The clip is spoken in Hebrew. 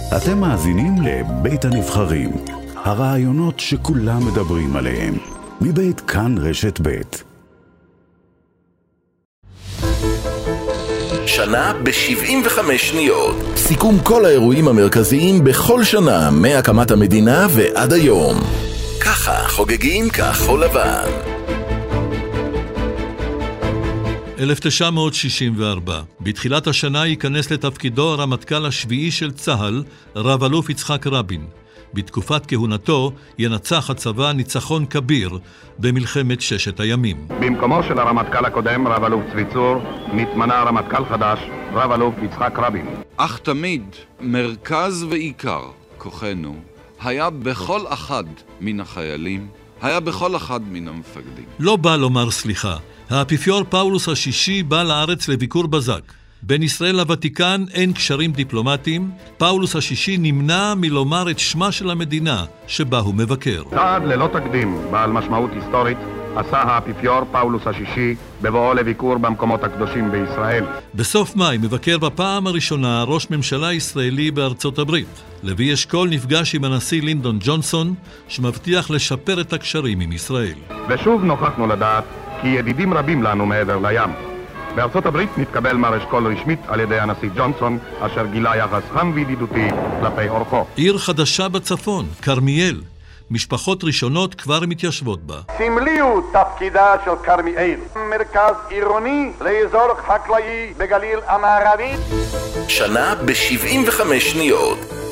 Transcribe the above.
אתם מאזינים לבית הנבחרים, הרעיונות שכולם מדברים עליהם, מבית כאן רשת בית. שנה ב-75 שניות. סיכום כל האירועים המרכזיים בכל שנה מהקמת המדינה ועד היום. ככה חוגגים כחול לבן. 1964. בתחילת השנה ייכנס לתפקידו הרמטכ"ל השביעי של צה"ל, רב אלוף יצחק רבין. בתקופת כהונתו ינצח הצבא ניצחון כביר במלחמת ששת הימים. במקומו של הרמטכ"ל הקודם, רב אלוף צבי צור, נתמנה רמטכ"ל חדש, רב אלוף יצחק רבין. אך תמיד מרכז ועיקר כוחנו היה בכל אחד מן החיילים, היה בכל אחד מן המפקדים. לא בא לומר סליחה. האפיפיור פאולוס השישי בא לארץ לביקור בזק. בין ישראל לוותיקן אין קשרים דיפלומטיים. פאולוס השישי נמנע מלומר את שמה של המדינה שבה הוא מבקר. צעד ללא תקדים בעל משמעות היסטורית עשה האפיפיור פאולוס השישי בבואו לביקור במקומות הקדושים בישראל. בסוף מאי מבקר בפעם הראשונה ראש ממשלה ישראלי בארצות הברית. לוי אשכול נפגש עם הנשיא לינדון ג'ונסון, שמבטיח לשפר את הקשרים עם ישראל. ושוב נוכחנו לדעת כי ידידים רבים לנו מעבר לים. בארצות הברית נתקבל מר אשכול רשמית על ידי הנשיא ג'ונסון, אשר גילה יחס חם וידידותי כלפי אורחו. עיר חדשה בצפון, כרמיאל. משפחות ראשונות כבר מתיישבות בה. סמלי הוא תפקידה של כרמיאל, מרכז עירוני לאזור חקלאי בגליל המערבי. שנה ב-75 שניות.